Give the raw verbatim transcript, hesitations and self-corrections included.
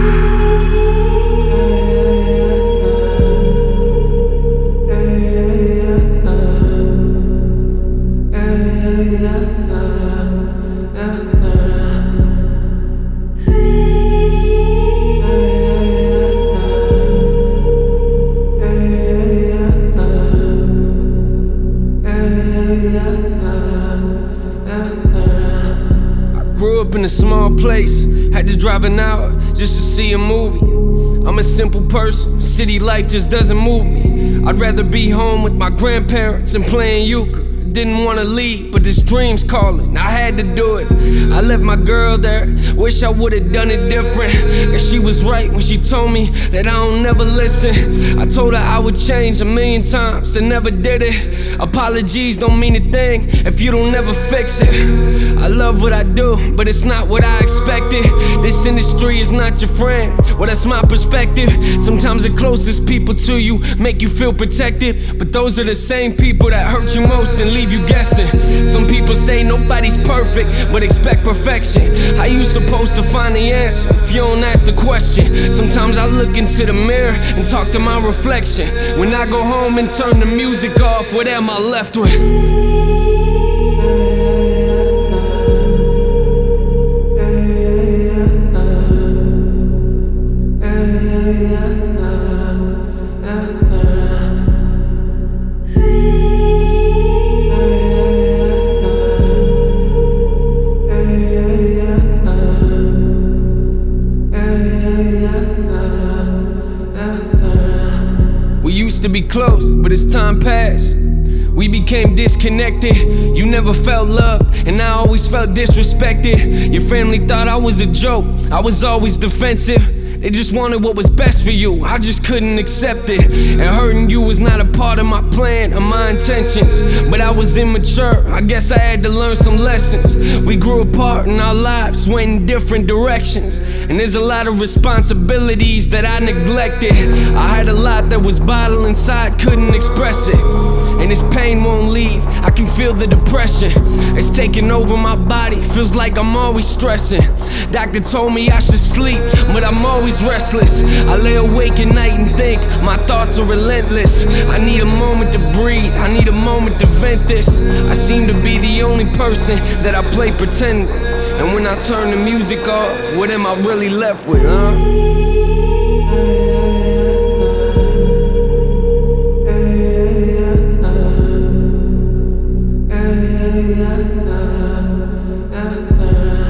Grew up in a small place, had to drive an hour just to see a movie. I'm a simple person, city life just doesn't move me. I'd rather be home with my grandparents and playing euchre. Didn't wanna leave, but this dream's calling, I had to do it. I left my girl there, wish I would've done it different. Cause she was right when she told me that I don't never listen. I told her I would change a million times and never did it. Apologies don't mean a thing if you don't ever fix it. I love what I do, but it's not what I expected. This industry is not your friend, well that's my perspective. Sometimes the closest people to you make you feel protected, but those are the same people that hurt you most and leave you guessing. Some people say nobody's perfect, but expect perfection. How you supposed to find the answer if you don't ask the question? Sometimes I look into the mirror and talk to my reflection. When I go home and turn the music off, what am I left with? We used to be close, but as time passed, we became disconnected. You never felt loved, and I always felt disrespected. Your family thought I was a joke, I was always defensive. They just wanted what was best for you, I just couldn't accept it. And hurting you was not a part of my plan or my intentions. But I was immature, I guess I had to learn some lessons. We grew apart and our lives went in different directions. And there's a lot of responsibilities that I neglected. I had a lot that was bottled inside, couldn't express it. And this pain won't leave, I can feel the depression. It's taking over my body, feels like I'm always stressing. Doctor told me I should sleep, but I'm always restless. I lay awake at night and think, my thoughts are relentless. I need a moment to breathe, I need a moment to vent this. I seem to be the only person that I play pretend with. And when I turn the music off, what am I really left with, huh? Yeah, yeah, yeah, yeah.